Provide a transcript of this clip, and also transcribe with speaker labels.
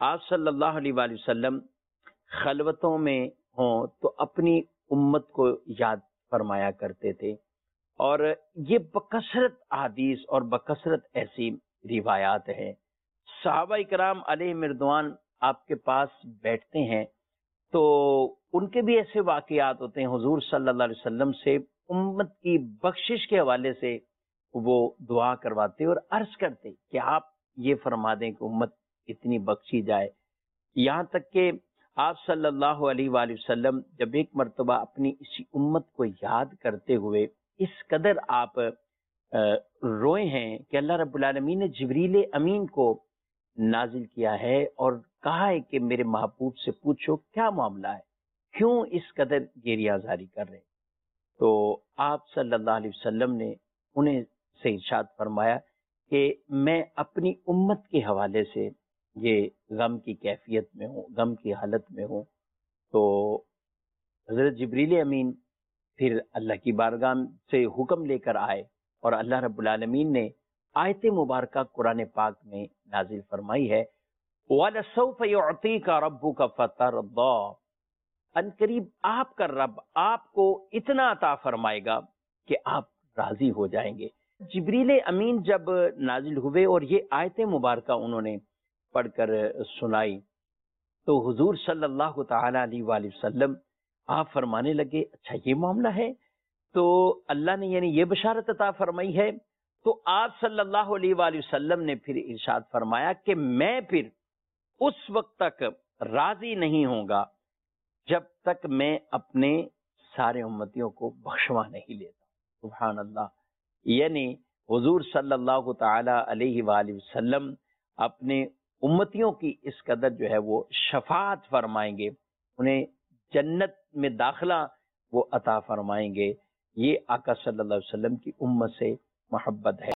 Speaker 1: آپ صلی اللہ علیہ وآلہ وسلم خلوتوں میں ہوں تو اپنی امت کو یاد فرمایا کرتے تھے، اور یہ بکثرت احادیث اور بکثرت ایسی روایات ہیں۔ صحابہ کرام علیہ رضوان آپ کے پاس بیٹھتے ہیں تو ان کے بھی ایسے واقعات ہوتے ہیں، حضور صلی اللہ علیہ وسلم سے امت کی بخشش کے حوالے سے وہ دعا کرواتے اور عرض کرتے کہ آپ یہ فرما دیں کہ امت اتنی بخشی جائے۔ یہاں تک کہ آپ صلی اللہ علیہ وآلہ وسلم جب ایک مرتبہ اپنی اسی امت کو یاد کرتے ہوئے اس قدر آپ روئے ہیں کہ اللہ رب العالمین نے جبریل امین کو نازل کیا ہے اور کہا ہے کہ میرے محبوب سے پوچھو کیا معاملہ ہے، کیوں اس قدر گریہ زاری کر رہے ہیں؟ تو آپ صلی اللہ علیہ وسلم نے انہیں سے ارشاد فرمایا کہ میں اپنی امت کے حوالے سے یہ غم کی کیفیت میں ہوں، غم کی حالت میں ہوں۔ تو حضرت جبریل امین پھر اللہ کی بارگاہ سے حکم لے کر آئے اور اللہ رب العالمین نے آیت مبارکہ قرآن پاک میں نازل فرمائی ہے، وَلَسَوْفَ يُعْطِيكَ رَبُّكَ فَتَرْضَىٰ، ان قریب آپ کا رب آپ کو اتنا عطا فرمائے گا کہ آپ راضی ہو جائیں گے۔ جبریل امین جب نازل ہوئے اور یہ آیت مبارکہ انہوں نے پڑھ کر سنائی تو حضور صلی اللہ تعالی علیہ وآلہ وسلم آپ فرمانے لگے اچھا یہ معاملہ ہے، تو اللہ نے یعنی یہ بشارت عطا فرمائی ہے۔ تو آپ صلی اللہ علیہ وآلہ وسلم نے پھر ارشاد فرمایا کہ میں پھر اس وقت تک راضی نہیں ہوں گا جب تک میں اپنے سارے امتیوں کو بخشوا نہیں لیتا۔ سبحان اللہ، یعنی حضور صلی اللہ تعالی علیہ وآلہ وسلم اپنے امتیوں کی اس قدر جو ہے وہ شفاعت فرمائیں گے، انہیں جنت میں داخلہ وہ عطا فرمائیں گے۔ یہ آقا صلی اللہ علیہ وسلم کی امت سے محبت ہے۔